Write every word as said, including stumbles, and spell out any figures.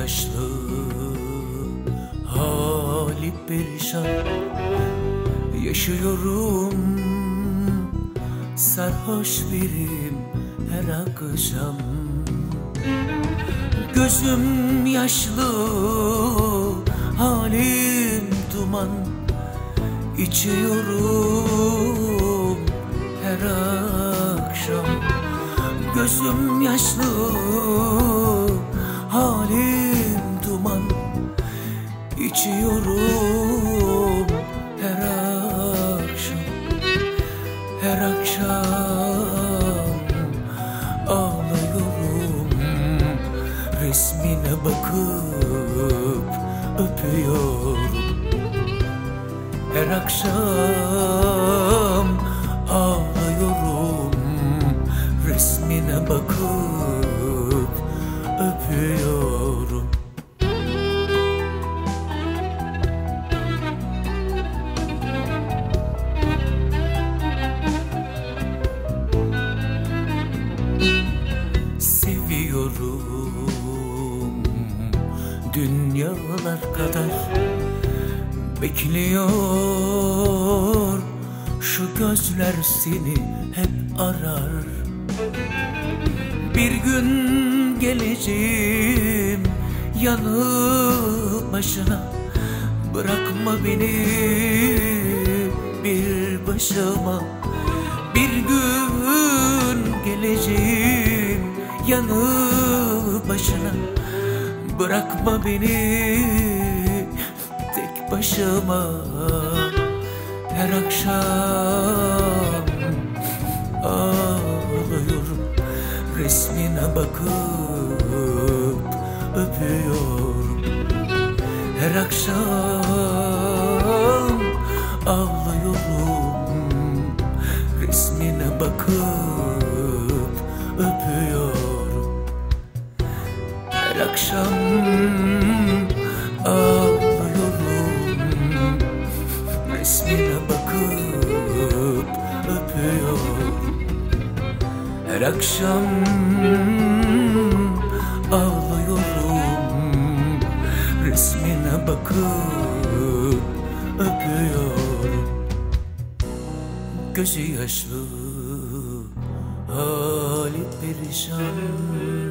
yaşlı, hali perişan. Yaşıyorum sarhoş birim her akşam. Gözüm yaşlı, halim duman. İçiyorum her akşam. Gözüm yaşlı, halim duman. İçiyorum her akşam. Her akşam ağlıyorum, resmine bakıp öpüyorum. Her akşam ağlıyorum, resmine bakıp öpüyorum. Seviyorum dünyalar kadar, bekliyor şu gözler seni hep arar. Bir gün geleceğim yanı başına, bırakma beni bir başıma. Bir gün geleceğim yanı başına, bırakma beni tek başıma. Her akşam ağlıyorum, resmine bakıp öpüyorum. Her akşam ağlıyorum, resmine bakıp öpüyorum. Her akşam ağlıyorum, resmine bakıp öpüyorum. Her akşam ağlıyorum, resmine bakıp öpüyorum. Gözü yaşlı, hali perişan.